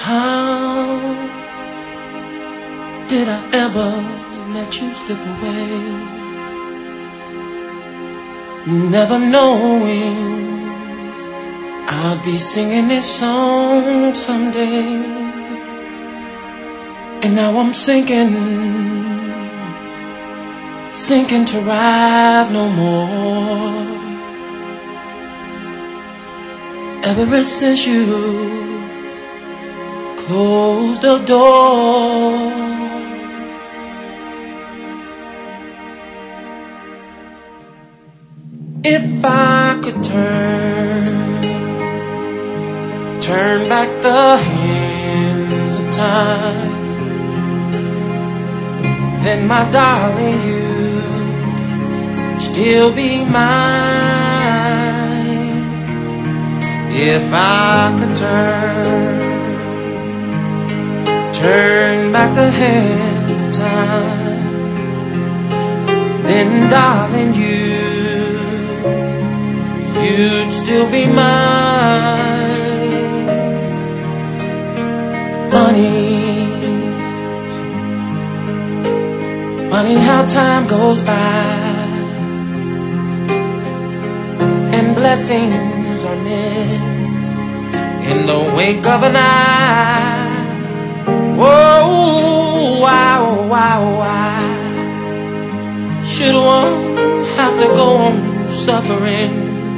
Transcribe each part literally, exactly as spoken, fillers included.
How did I ever let you slip away? Never knowing I'd be singing this song someday. And now I'm sinking, sinking to rise no more. Ever since you closed the door, if I could turn, turn back the hands of time, then my darling, you'd still be mine. If I could turn, turn back the hands of time, then darling, you, you'd still be mine. Funny, funny how time goes by and blessings are missed in the wink of an eye. Whoa, wow, wow, why should one have to go on suffering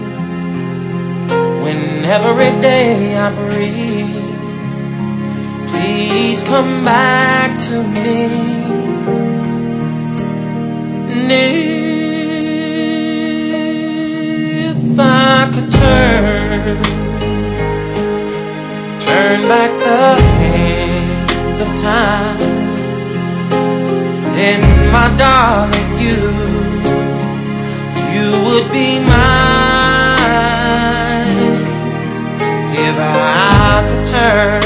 when every day I breathe? Please come back to me. And if I could turn, turn back the hands of time, then my darling, you, you would be mine. If I could turn,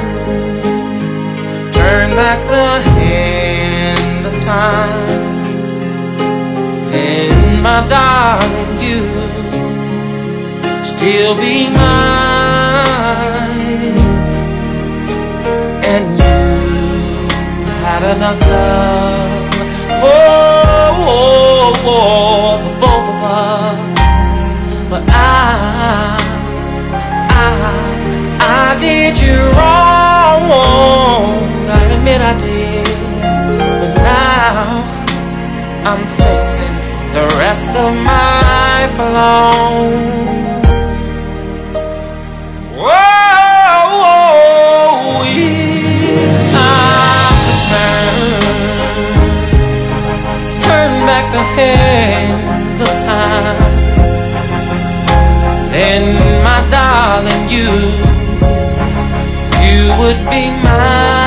turn back the hands of time, then my darling, you still be mine. And you had enough love for, for the both of us, but I, I, I did you wrong. I admit I did, but now I'm facing the rest of my life alone. Whoa, if I could turn, turn back the hands of time, then my darling, you, you would be mine.